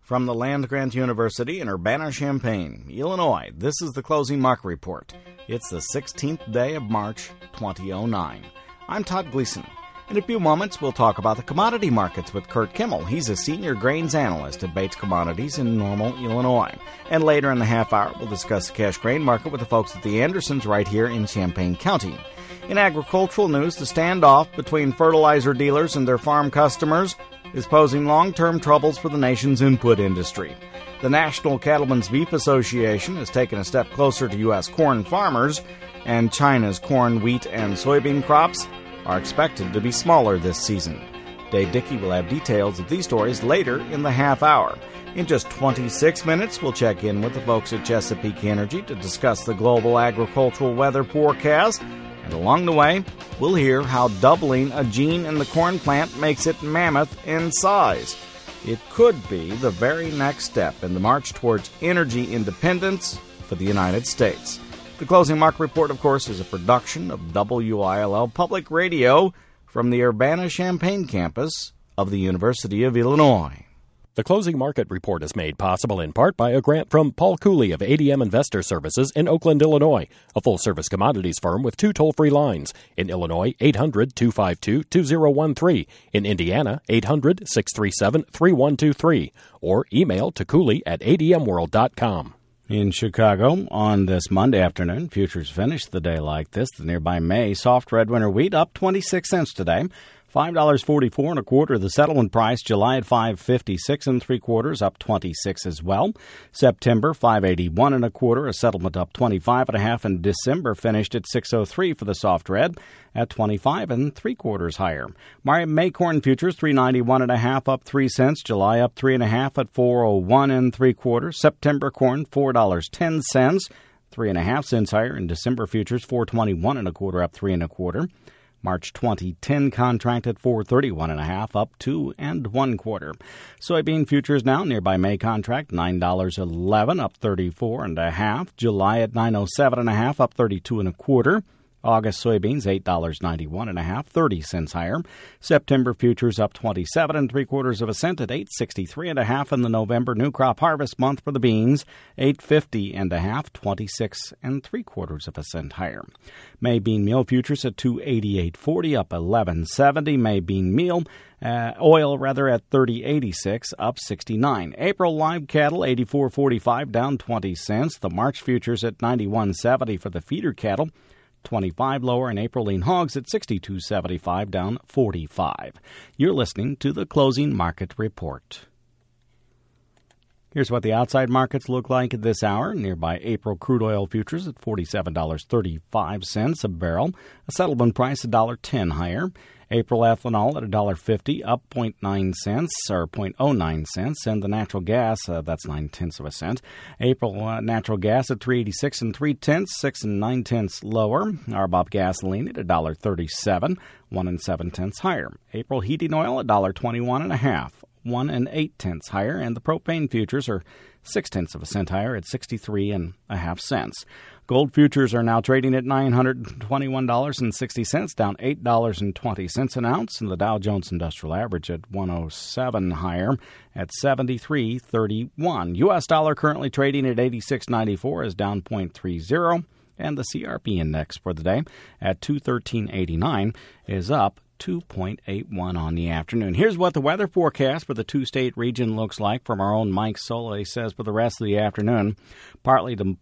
From the land-grant university in Urbana-Champaign, Illinois, this is the Closing Market Report. It's the 16th day of March, 2009. I'm Todd Gleason. In a few moments, we'll talk about the commodity markets with Kurt Kimmel. He's a senior grains analyst at Bates Commodities in Normal, Illinois. And later in the half hour, we'll discuss the cash grain market with the folks at the Andersons right here in Champaign County. In agricultural news, the standoff between fertilizer dealers and their farm customers is posing long-term troubles for the nation's input industry. The National Cattlemen's Beef Association has taken a step closer to U.S. corn farmers, and China's corn, wheat, and soybean crops are expected to be smaller this season. Dave Dickey will have details of these stories later in the half hour. In just 26 minutes, we'll check in with the folks at Chesapeake Energy to discuss the global agricultural weather forecast. And along the way, we'll hear how doubling a gene in the corn plant makes it mammoth in size. It could be the very next step in the march towards energy independence for the United States. The Closing Market Report, of course, is a production of WILL Public Radio from the Urbana-Champaign campus of the University of Illinois. The Closing Market Report is made possible in part by a grant from Paul Cooley of ADM Investor Services in Oakland, Illinois, a full-service commodities firm with 2 toll-free lines. In Illinois, 800-252-2013. In Indiana, 800-637-3123. Or email to cooley@admworld.com. In Chicago, on this Monday afternoon, futures finished the day like this. The nearby May soft red winter wheat up 26 cents today. $5.44 1/4. The settlement price July at $5.56 3/4, up 26 as well. September $5.81 1/4, a settlement up 25 1/2, and December finished at $6.03 for the soft red at 25 3/4 higher. May corn futures $3.91 1/2, up 3 cents. July up 3 1/2 at $4.01 3/4. September corn $4.10, 3 1/2 cents higher, and December futures $4.21 1/4, up 3 1/4. March 2010 contract at $4.31 1/2, up 2 1/4. Soybean futures now nearby May contract $9.11, up 34 1/2. July at $9.07 1/2, up 32 1/4. August soybeans $8.91 1/2, 30 cents higher. September futures up 27 3/4 cent at $8.63 1/2, and the November new crop harvest month for the beans $8.50 1/2, 26 3/4 cent higher. May bean meal futures at $2.8840, up 11.70. May bean meal oil at 30.86, up 69. April live cattle 84.45, down 20 cents. The March futures at 91.70 for the feeder cattle, 25 lower, and April lean hogs at 62.75, down 45. You're listening to the Closing Market Report. Here's what the outside markets look like at this hour. Nearby April crude oil futures at $47.35 a barrel. A settlement price $1.10 higher. April ethanol at $1.50, up 0.9 cents or 0.09 cents, and the natural gas, that's 0.9 cents. April natural gas at $3.86 3/10, 6 9/10 lower. RBOB gasoline at $1.37, 1 7/10 higher. April heating oil at $1.21 1/2, 1 8/10 higher, and the propane futures are 0.6 cents higher at 63 1/2 cents. Gold futures are now trading at $921.60, down $8.20 an ounce, and the Dow Jones Industrial Average at 107 higher at 73.31. U.S. dollar currently trading at 86.94 is down 0.30, and the CRP index for the day at 213.89 is up 2.81 on the afternoon. Here's what the weather forecast for the two-state region looks like from our own Mike Sola. Says for the rest of the afternoon, partly to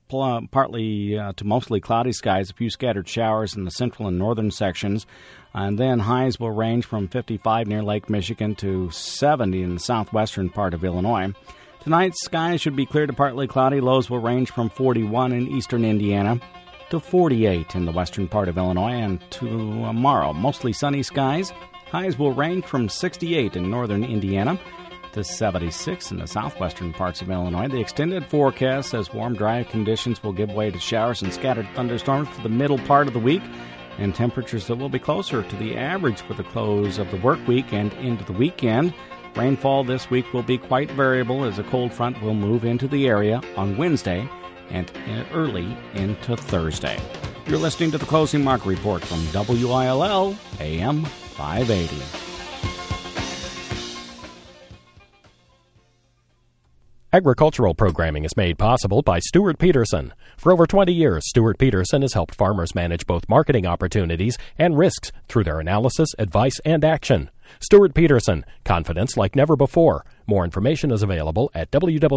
mostly cloudy skies, a few scattered showers in the central and northern sections, and then highs will range from 55 near Lake Michigan to 70 in the southwestern part of Illinois. Tonight, skies should be clear to partly cloudy. Lows will range from 41 in eastern Indiana to 48 in the western part of Illinois, and tomorrow, mostly sunny skies. Highs will range from 68 in northern Indiana to 76 in the southwestern parts of Illinois. The extended forecast says warm, dry conditions will give way to showers and scattered thunderstorms for the middle part of the week, and temperatures that will be closer to the average for the close of the work week and into the weekend. Rainfall this week will be quite variable as a cold front will move into the area on Wednesday and early into Thursday. You're listening to the Closing Market Report from WILL AM 580. Agricultural programming is made possible by Stuart Peterson. For over 20 years, Stuart Peterson has helped farmers manage both marketing opportunities and risks through their analysis, advice, and action. Stuart Peterson, confidence like never before. More information is available at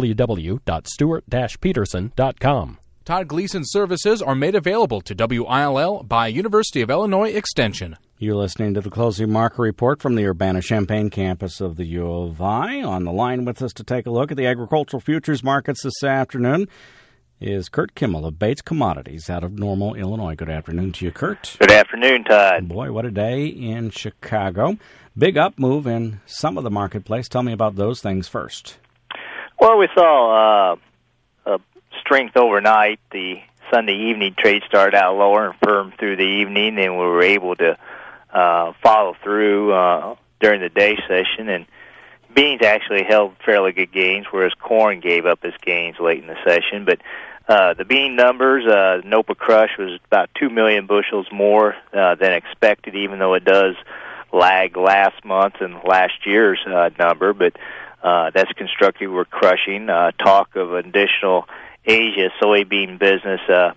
www.stuart-peterson.com. Todd Gleason services are made available to WILL by University of Illinois Extension. You're listening to the closing market report from the Urbana-Champaign campus of the U of I. On the line with us to take a look at the agricultural futures markets this afternoon is Kurt Kimmel of Bates Commodities out of Normal, Illinois. Good afternoon to you, Kurt. Good afternoon, Todd. Boy, what a day in Chicago. Big up move in some of the marketplace. Tell me about those things first. Well, we saw a strength overnight. The Sunday evening trade started out lower and firm through the evening, and we were able to follow through during the day session, and beans actually held fairly good gains, whereas corn gave up its gains late in the session. But the bean numbers, NOPA crush was about 2 million bushels more than expected, even though it does lag last month and last year's number. But that's constructive. We're crushing. Talk of additional Asia soybean business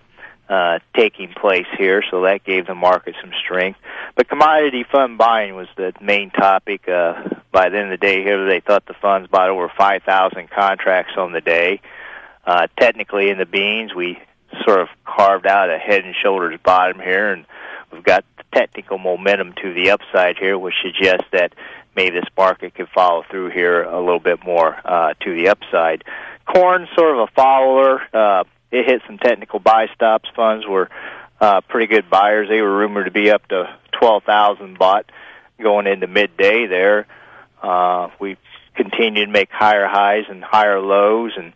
taking place here, so that gave the market some strength. But commodity fund buying was the main topic. By the end of the day here, they thought the funds bought over 5,000 contracts on the day. Technically, in the beans, we sort of carved out a head and shoulders bottom here, and we've got the technical momentum to the upside here, which suggests that maybe this market could follow through here a little bit more to the upside. Corn, sort of a follower. It hit some technical buy stops. Funds were pretty good buyers. They were rumored to be up to 12,000 bought going into midday there. We continued to make higher highs and higher lows, and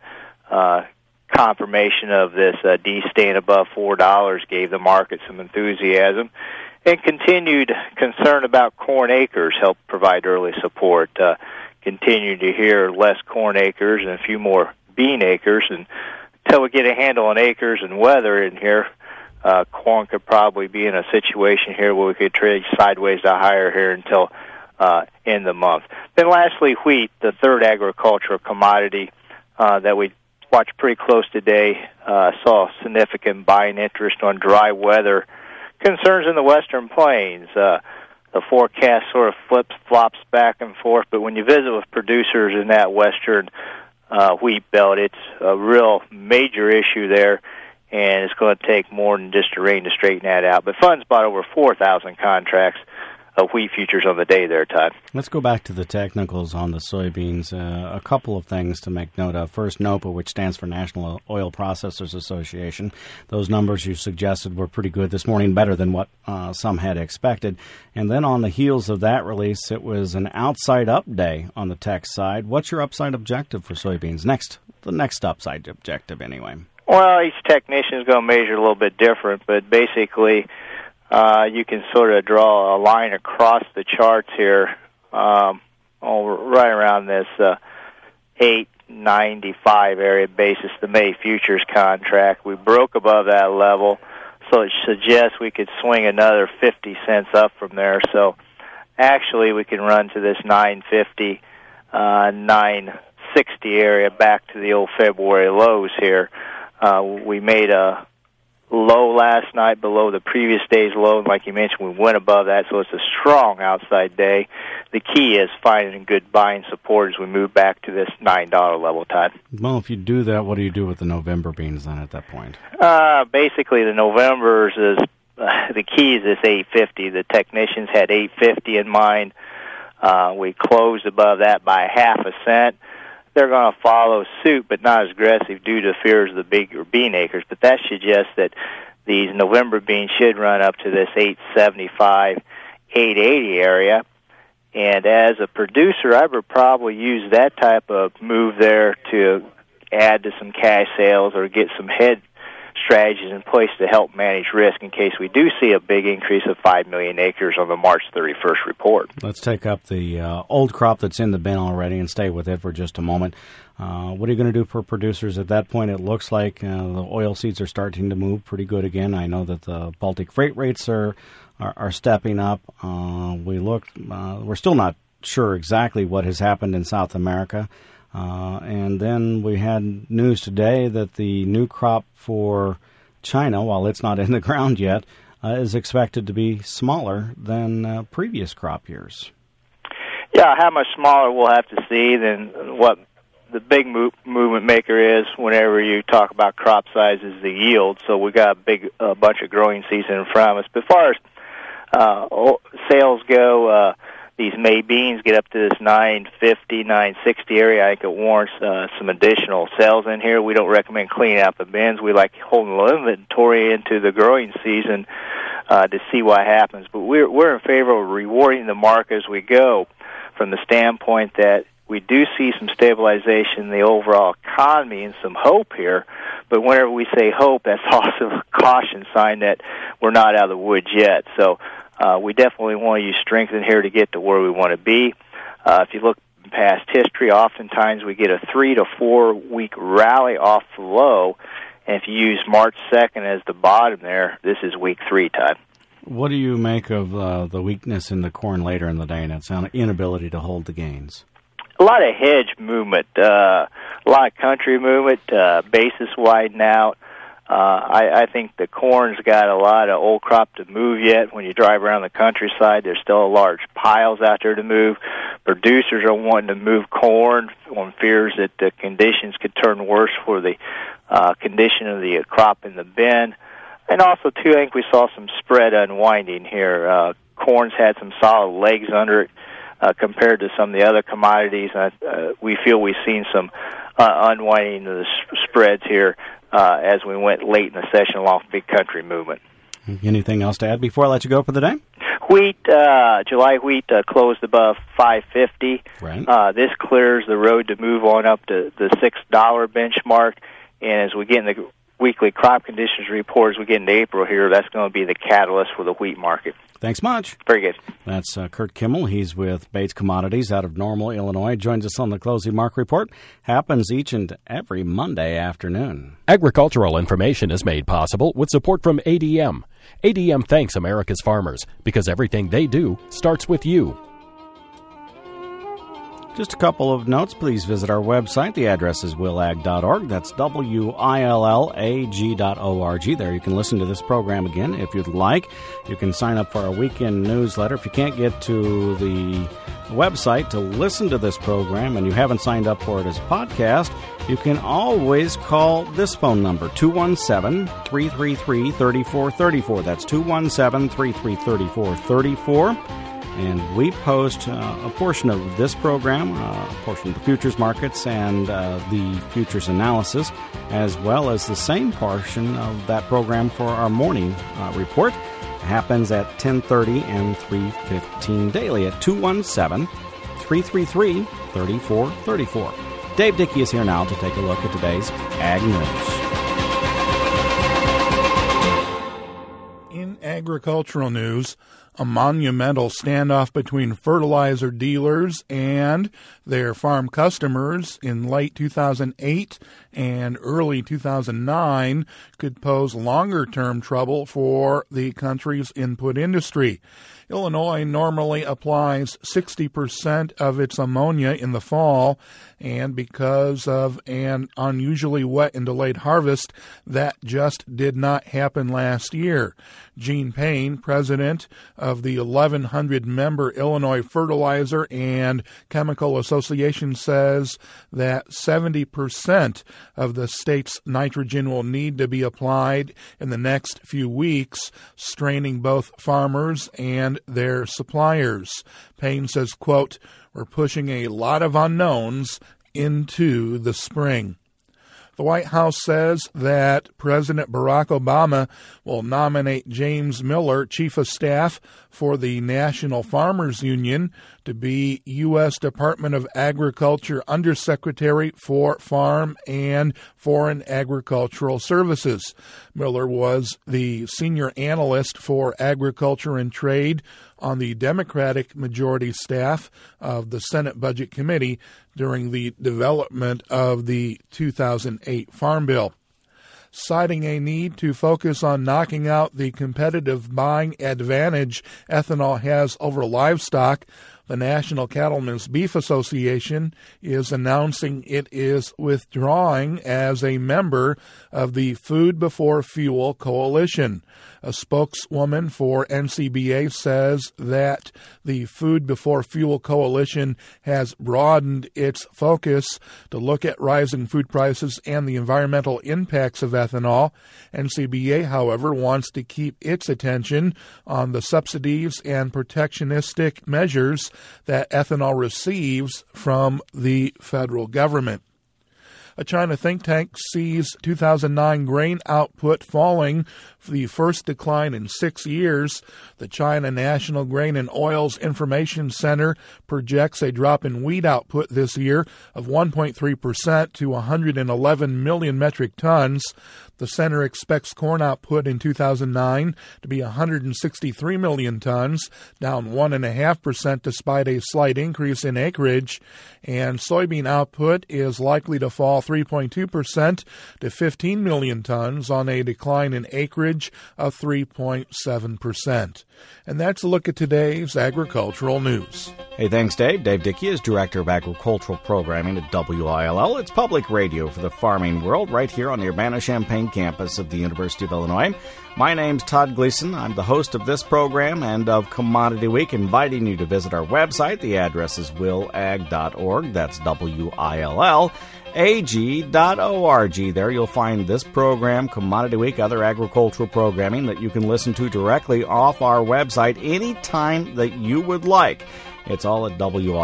confirmation of this D staying above $4 gave the market some enthusiasm. And continued concern about corn acres helped provide early support. Continued to hear less corn acres and a few more bean acres, and until we get a handle on acres and weather in here, corn could probably be in a situation here where we could trade sideways to higher here until end the month. Then lastly, wheat, the third agricultural commodity that we watched pretty close today, saw significant buying interest on dry weather concerns in the western plains. The forecast sort of flops back and forth, but when you visit with producers in that western wheat belt, it's a real major issue there, and it's going to take more than just a rain to straighten that out. But funds bought over 4,000 contracts of wheat futures on the day there, Todd. Let's go back to the technicals on the soybeans. A couple of things to make note of. First, NOPA, which stands for National Oil Processors Association. Those numbers you suggested were pretty good this morning, better than what some had expected. And then on the heels of that release, it was an outside-up day on the tech side. What's your upside objective for soybeans? The next upside objective, anyway. Well, each technician is going to measure a little bit different, but basically you can sort of draw a line across the charts here, right around this 895 area basis, the May futures contract. We broke above that level, so it suggests we could swing another 50 cents up from there. So actually we can run to this 950, 960 area back to the old February lows here. We made a low last night below the previous day's low, and like you mentioned, we went above that, so it's a strong outside day. The key is finding good buying support as we move back to this $9 level, Todd. Well, if you do that, what do you do with the November beans then at that point? Basically, the Novembers is the key is this 850. The technicians had 850 in mind. We closed above that by half a cent. They're going to follow suit, but not as aggressive due to fears of the bigger bean acres. But that suggests that these November beans should run up to this 875, 880 area. And as a producer, I would probably use that type of move there to add to some cash sales or get some head strategies in place to help manage risk in case we do see a big increase of 5 million acres on the March 31st report. Let's take up the old crop that's in the bin already and stay with it for just a moment. What are you going to do for producers at that point? It looks like the oil seeds are starting to move pretty good again. I know that the Baltic freight rates are stepping up. We're still not sure exactly what has happened in South America. And then we had news today that the new crop for China, while it's not in the ground yet, is expected to be smaller than previous crop years. Yeah, how much smaller we'll have to see than what the big movement maker is whenever you talk about crop size is the yield. So we got a bunch of growing season in front of us. But as far as sales go, these May beans get up to this 950, 960 area. I think it warrants some additional sales in here. We don't recommend cleaning out the bins. We like holding the inventory into the growing season to see what happens. But we're in favor of rewarding the market as we go, from the standpoint that we do see some stabilization in the overall economy and some hope here. But whenever we say hope, that's also a caution sign that we're not out of the woods yet. So we definitely want to use strength in here to get to where we want to be. If you look past history, oftentimes we get a 3 to 4 week rally off the low. And if you use March 2nd as the bottom there, this is week 3 time. What do you make of the weakness in the corn later in the day and its inability to hold the gains? A lot of hedge movement, a lot of country movement, basis widen out. I think the corn's got a lot of old crop to move yet. When you drive around the countryside, there's still large piles out there to move. Producers are wanting to move corn on fears that the conditions could turn worse for the condition of the crop in the bin. And also, too, I think we saw some spread unwinding here. Corn's had some solid legs under it compared to some of the other commodities. We feel we've seen some unwinding of the spreads here as we went late in the session along big country movement. Anything else to add before I let you go for the day? Wheat, July wheat closed above $5.50. Right. This clears the road to move on up to the $6 benchmark. And as we get in the weekly crop conditions report, as we get into April here, that's going to be the catalyst for the wheat market. Thanks much. Very good. That's Kurt Kimmel. He's with Bates Commodities out of Normal, Illinois. Joins us on the Closing Market Report. Happens each and every Monday afternoon. Agricultural information is made possible with support from ADM. ADM thanks America's farmers because everything they do starts with you. Just a couple of notes. Please visit our website. The address is willag.org. That's WILLAG.org. There you can listen to this program again if you'd like. You can sign up for our weekend newsletter. If you can't get to the website to listen to this program and you haven't signed up for it as a podcast, you can always call this phone number, 217-333-3434. That's 217-333-3434. And we post a portion of this program, a portion of the futures markets and the futures analysis, as well as the same portion of that program for our morning report. It happens at 10:30 and 3:15 daily at 217-333-3434. Dave Dickey is here now to take a look at today's Ag News. In agricultural news, a monumental standoff between fertilizer dealers and their farm customers in late 2008 and early 2009 could pose longer-term trouble for the country's input industry. Illinois normally applies 60% of its ammonia in the fall, and because of an unusually wet and delayed harvest, that just did not happen last year. Gene Payne, president of the 1,100-member Illinois Fertilizer and Chemical Association, says that 70% of the state's nitrogen will need to be applied in the next few weeks, straining both farmers and their suppliers. Payne says, quote, "We're pushing a lot of unknowns into the spring." The White House says that President Barack Obama will nominate James Miller, Chief of Staff for the National Farmers Union, to be U.S. Department of Agriculture Undersecretary for Farm and Foreign Agricultural Services. Miller was the senior analyst for agriculture and trade on the Democratic majority staff of the Senate Budget Committee during the development of the 2008 Farm Bill. Citing a need to focus on knocking out the competitive buying advantage ethanol has over livestock, The National Cattlemen's Beef Association is announcing it is withdrawing as a member of the Food Before Fuel Coalition. A spokeswoman for NCBA says that the Food Before Fuel Coalition has broadened its focus to look at rising food prices and the environmental impacts of ethanol. NCBA, however, wants to keep its attention on the subsidies and protectionistic measures that ethanol receives from the federal government. A China think tank sees 2009 grain output falling for the first decline in 6 years. The China National Grain and Oils Information Center projects a drop in wheat output this year of 1.3% to 111 million metric tons. The center expects corn output in 2009 to be 163 million tons, down 1.5% despite a slight increase in acreage. And soybean output is likely to fall 3.2% to 15 million tons on a decline in acreage of 3.7%. And that's a look at today's agricultural news. Hey, thanks, Dave. Dave Dickey is Director of Agricultural Programming at WILL. It's public radio for the farming world right here on the Urbana-Champaign campus of the University of Illinois. My name's Todd Gleason. I'm the host of this program and of Commodity Week, inviting you to visit our website. The address is willag.org. That's WILL. ag.org. There you'll find this program, Commodity Week, other agricultural programming that you can listen to directly off our website anytime that you would like. It's all at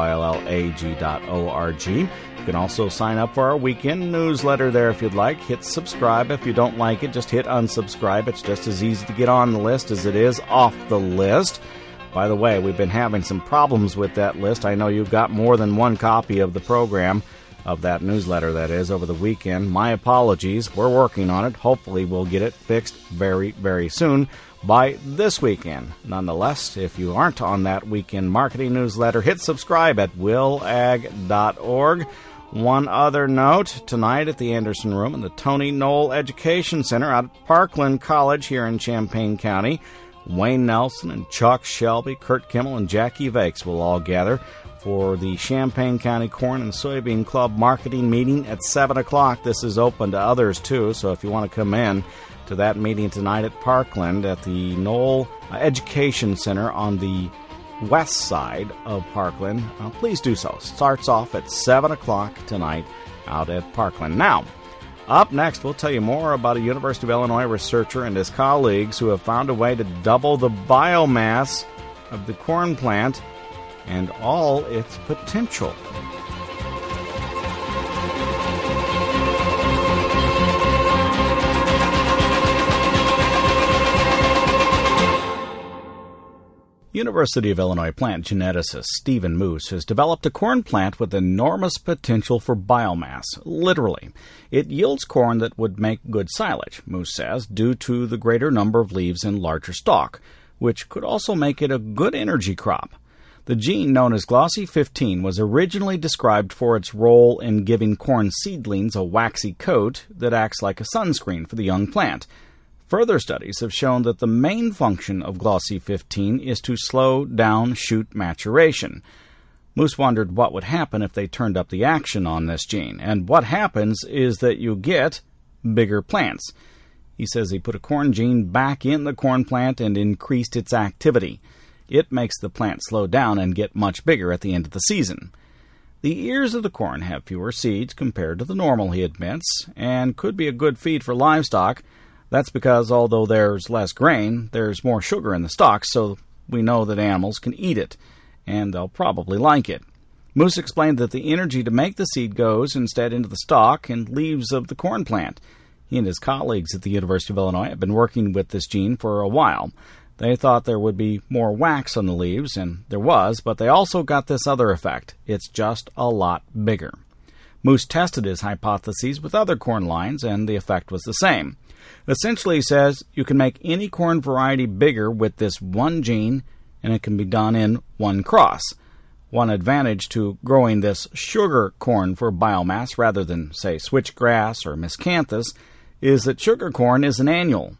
willag.org. You can also sign up for our weekend newsletter there if you'd like. Hit subscribe. If you don't like it, just hit unsubscribe. It's just as easy to get on the list as it is off the list. By the way, we've been having some problems with that list. I know you've got more than one copy of the program, of that newsletter, that is, over the weekend. My apologies. We're working on it. Hopefully we'll get it fixed very, very soon by this weekend. Nonetheless, if you aren't on that weekend marketing newsletter, hit subscribe at willag.org. One other note, tonight at the Anderson Room in the Tony Knoll Education Center out at Parkland College here in Champaign County, Wayne Nelson and Chuck Shelby, Kurt Kimmel, and Jackie Vakes will all gather for the Champaign County Corn and Soybean Club marketing meeting at 7 o'clock. This is open to others, too, so if you want to come in to that meeting tonight at Parkland at the Knoll Education Center on the west side of Parkland, please do so. Starts off at 7 o'clock tonight out at Parkland. Now, up next, we'll tell you more about a University of Illinois researcher and his colleagues who have found a way to double the biomass of the corn plant and all its potential. University of Illinois plant geneticist Stephen Moose has developed a corn plant with enormous potential for biomass, literally. It yields corn that would make good silage, Moose says, due to the greater number of leaves and larger stalk, which could also make it a good energy crop. The gene known as Glossy15 was originally described for its role in giving corn seedlings a waxy coat that acts like a sunscreen for the young plant. Further studies have shown that the main function of Glossy15 is to slow down shoot maturation. Moose wondered what would happen if they turned up the action on this gene, and what happens is that you get bigger plants. He says he put a corn gene back in the corn plant and increased its activity. It makes the plant slow down and get much bigger at the end of the season. The ears of the corn have fewer seeds compared to the normal, he admits, and could be a good feed for livestock. That's because although there's less grain, there's more sugar in the stalks, so we know that animals can eat it, and they'll probably like it. Moose explained that the energy to make the seed goes instead into the stalk and leaves of the corn plant. He and his colleagues at the University of Illinois have been working with this gene for a while. They thought there would be more wax on the leaves, and there was, but they also got this other effect. It's just a lot bigger. Moose tested his hypotheses with other corn lines, and the effect was the same. Essentially, he says, you can make any corn variety bigger with this one gene, and it can be done in one cross. One advantage to growing this sugar corn for biomass rather than, say, switchgrass or miscanthus is that sugar corn is an annual.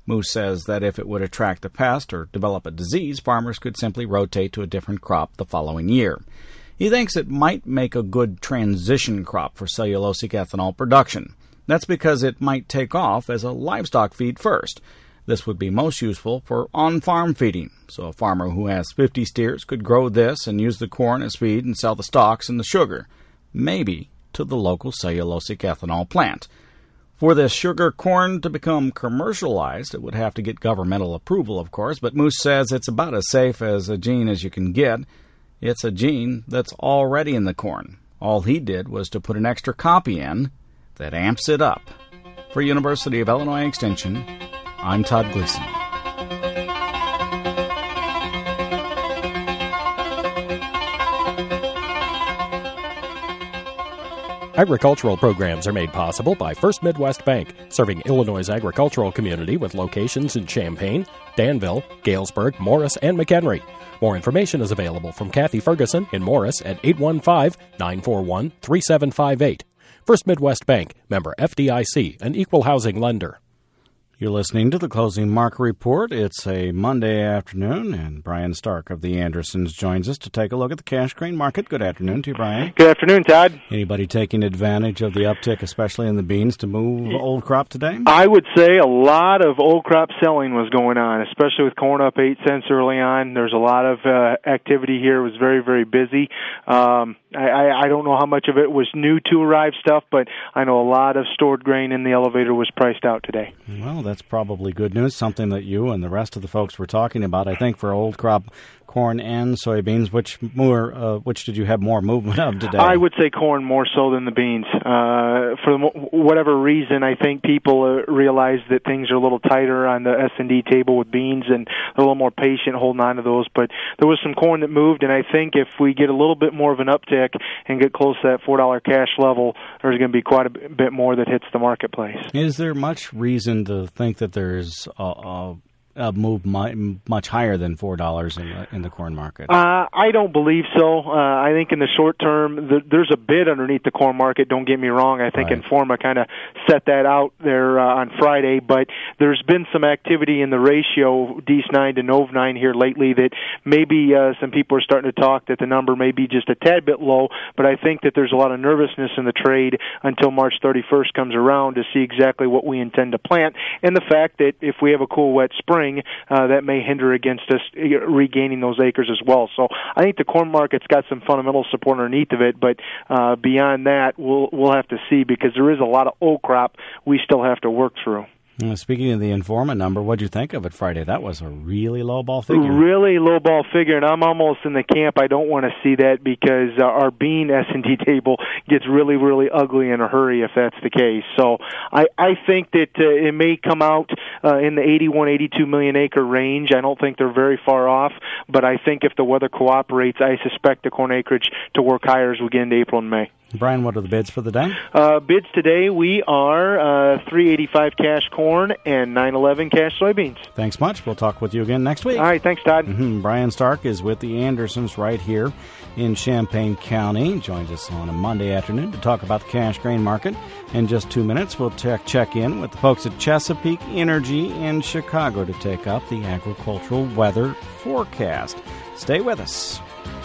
Moose says that if it would attract a pest or develop a disease, farmers could simply rotate to a different crop the following year. He thinks it might make a good transition crop for cellulosic ethanol production. That's because it might take off as a livestock feed first. This would be most useful for on-farm feeding, so a farmer who has 50 steers could grow this and use the corn as feed and sell the stalks and the sugar, maybe to the local cellulosic ethanol plant. For this sugar corn to become commercialized, it would have to get governmental approval, of course, but Moose says it's about as safe as a gene as you can get. It's a gene that's already in the corn. All he did was to put an extra copy in that amps it up. For University of Illinois Extension, I'm Todd Gleason. Agricultural programs are made possible by First Midwest Bank, serving Illinois' agricultural community with locations in Champaign, Danville, Galesburg, Morris, and McHenry. More information is available from Kathy Ferguson in Morris at 815-941-3758. First Midwest Bank, member FDIC, an equal housing lender. You're listening to the Closing Market Report. It's a Monday afternoon, and Brian Stark of the Andersons joins us to take a look at the cash grain market. Good afternoon to you, Brian. Good afternoon, Todd. Anybody taking advantage of the uptick, especially in the beans, to move old crop today? I would say a lot of old crop selling was going on, especially with corn up 8 cents early on. There's a lot of activity here. It was very, very busy. I don't know how much of it was new to arrive stuff, but I know a lot of stored grain in the elevator was priced out today. Well, that's probably good news, something that you and the rest of the folks were talking about. I think for old crop corn and soybeans, which did you have more movement of today? I would say corn more so than the beans. For whatever reason, I think people realize that things are a little tighter on the S&D table with beans, and they're a little more patient holding on to those. But there was some corn that moved, and I think if we get a little bit more of an uptick and get close to that $4 cash level, there's going to be quite a bit more that hits the marketplace. Is there much reason to think that there's a move much higher than $4 in the corn market? I don't believe so. I think in the short term, there's a bid underneath the corn market. Don't get me wrong. I think Informa kind of set that out there on Friday, but there's been some activity in the ratio DS9 to NOV9 here lately that maybe some people are starting to talk that the number may be just a tad bit low, but I think that there's a lot of nervousness in the trade until March 31st comes around to see exactly what we intend to plant, and the fact that if we have a cool, wet spring, that may hinder against us regaining those acres as well. So I think the corn market's got some fundamental support underneath of it, but beyond that, we'll have to see, because there is a lot of old crop we still have to work through. Speaking of the Informa number, what'd you think of it Friday? That was a really low ball figure. Really low ball figure, and I'm almost in the camp I don't want to see that, because our bean S&D table gets really, really ugly in a hurry if that's the case. So I think that it may come out in the 81, 82 million acre range. I don't think they're very far off, but I think if the weather cooperates, I suspect the corn acreage to work higher as we get into April and May. Brian, what are the bids for the day? Bids today, we are $3.85 cash corn and $9.11 cash soybeans. Thanks much. We'll talk with you again next week. All right, thanks, Todd. Brian Stark is with the Andersons right here in Champaign County. He joins us on a Monday afternoon to talk about the cash grain market. In just 2 minutes, we'll check in with the folks at Chesapeake Energy in Chicago to take up the agricultural weather forecast. Stay with us.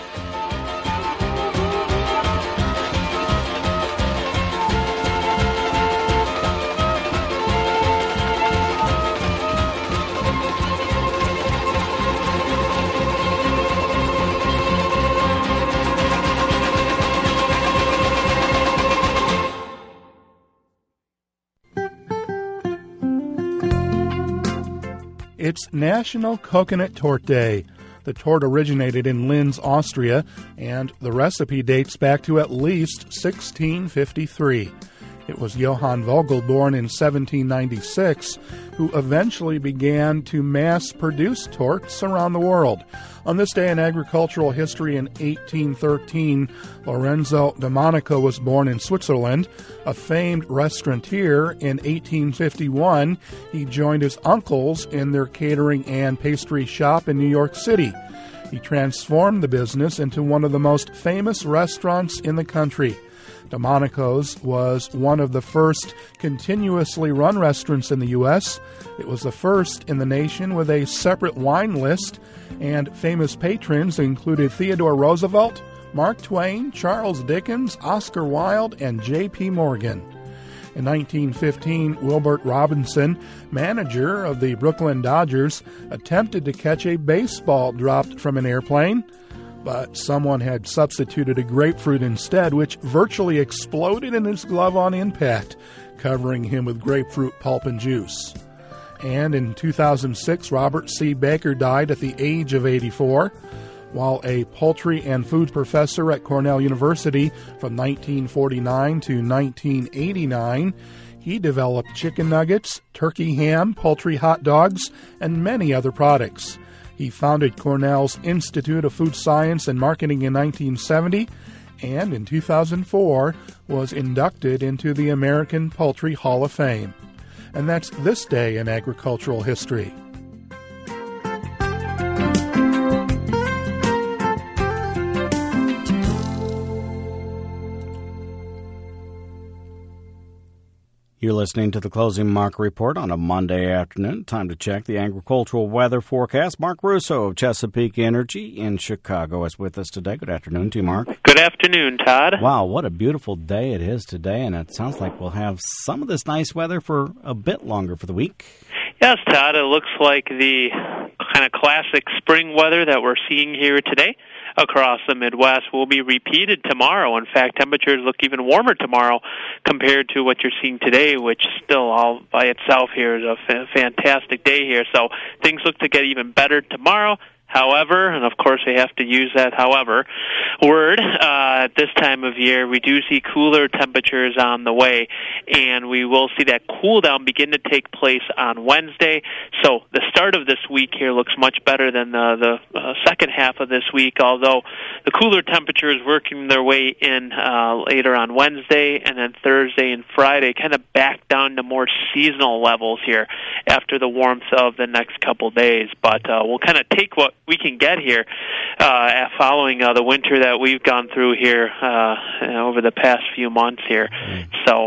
It's National Coconut Torte Day. The tort originated in Linz, Austria, and the recipe dates back to at least 1653. It was Johann Vogel, born in 1796, who eventually began to mass-produce torts around the world. On this day in agricultural history in 1813, Lorenzo de Monaco was born in Switzerland. A famed restaurateur, in 1851, he joined his uncles in their catering and pastry shop in New York City. He transformed the business into one of the most famous restaurants in the country. Delmonico's was one of the first continuously run restaurants in the U.S. It was the first in the nation with a separate wine list, and famous patrons included Theodore Roosevelt, Mark Twain, Charles Dickens, Oscar Wilde, and J.P. Morgan. In 1915, Wilbert Robinson, manager of the Brooklyn Dodgers, attempted to catch a baseball dropped from an airplane, but someone had substituted a grapefruit instead, which virtually exploded in his glove on impact, covering him with grapefruit pulp and juice. And in 2006, Robert C. Baker died at the age of 84. While a poultry and food professor at Cornell University from 1949 to 1989, he developed chicken nuggets, turkey ham, poultry hot dogs, and many other products. He founded Cornell's Institute of Food Science and Marketing in 1970, and in 2004 was inducted into the American Poultry Hall of Fame. And that's this day in agricultural history. You're listening to the Closing Market Report on a Monday afternoon. Time to check the agricultural weather forecast. Mark Russo of Chesapeake Energy in Chicago is with us today. Good afternoon to you, Mark. Good afternoon, Todd. Wow, what a beautiful day it is today, and it sounds like we'll have some of this nice weather for a bit longer for the week. Yes, Todd, it looks like the kind of classic spring weather that we're seeing here today across the Midwest will be repeated tomorrow. In fact, temperatures look even warmer tomorrow compared to what you're seeing today, which still all by itself here is a fantastic day here. So things look to get even better tomorrow. However, and of course we have to use that however word, at this time of year we do see cooler temperatures on the way, and we will see that cool down begin to take place on Wednesday. So the start of this week here looks much better than the second half of this week, although the cooler temperatures working their way in later on Wednesday, and then Thursday and Friday kind of back down to more seasonal levels here after the warmth of the next couple days. But we'll kind of take what we can get here following the winter that we've gone through here over the past few months here. So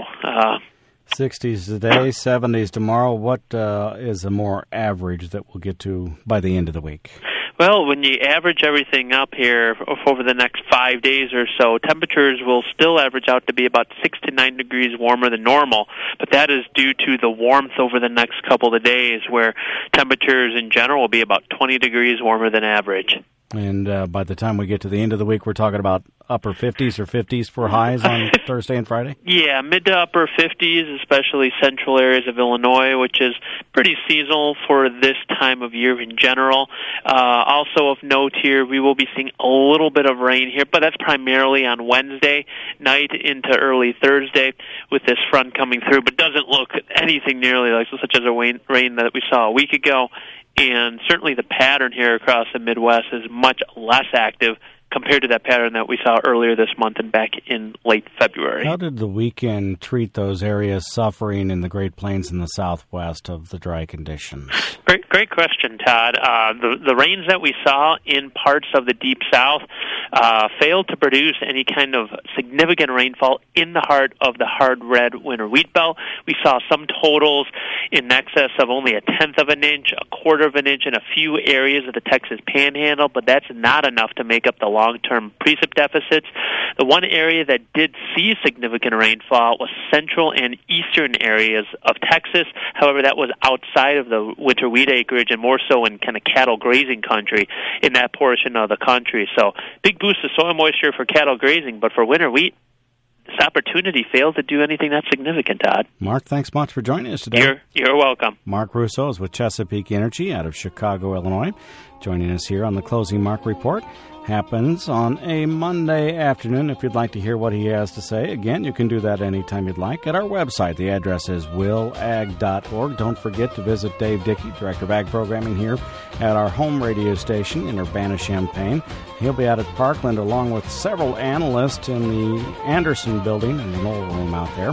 60s today, 70s tomorrow. What is a more average that we'll get to by the end of the week? Well, when you average everything up here over the next 5 days or so, temperatures will still average out to be about 6 to 9 degrees warmer than normal, but that is due to the warmth over the next couple of days, where temperatures in general will be about 20 degrees warmer than average. And by the time we get to the end of the week, we're talking about upper 50s or 50s for highs on Thursday and Friday? Yeah, mid to upper 50s, especially central areas of Illinois, which is pretty seasonal for this time of year in general. Also of note here, we will be seeing a little bit of rain here, but that's primarily on Wednesday night into early Thursday with this front coming through, but doesn't look anything nearly like such as a rain that we saw a week ago. And certainly the pattern here across the Midwest is much less active compared to that pattern that we saw earlier this month and back in late February. How did the weekend treat those areas suffering in the Great Plains and the Southwest of the dry conditions? Great question, Todd. The rains that we saw in parts of the Deep South failed to produce any kind of significant rainfall in the heart of the hard red winter wheat belt. We saw some totals in excess of only 1/10 of an inch, 1/4 of an inch in a few areas of the Texas Panhandle, but that's not enough to make up the long-term precip deficits. The one area that did see significant rainfall was central and eastern areas of Texas. However, that was outside of the winter wheat acreage and more so in kind of cattle grazing country in that portion of the country. So big boost of soil moisture for cattle grazing, but for winter wheat, this opportunity failed to do anything that significant, Todd. Mark, thanks much for joining us today. You're welcome. Mark Russo is with Chesapeake Energy out of Chicago, Illinois, joining us here on the Closing Market Report. Happens on a Monday afternoon. If you'd like to hear what he has to say, again, you can do that anytime you'd like at our website. The address is willag.org. Don't forget to visit Dave Dickey, Director of Ag Programming here at our home radio station in Urbana-Champaign. He'll be out at Parkland along with several analysts in the Anderson building in the Knoll room out there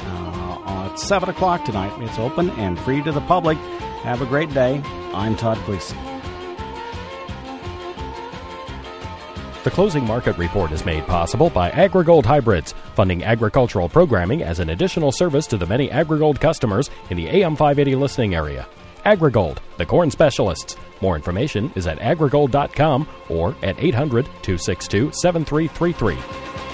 at 7 o'clock tonight. It's open and free to the public. Have a great day. I'm Todd Gleason. The closing market report is made possible by AgriGold Hybrids, funding agricultural programming as an additional service to the many AgriGold customers in the AM 580 listening area. AgriGold, the corn specialists. More information is at agrigold.com or at 800-262-7333.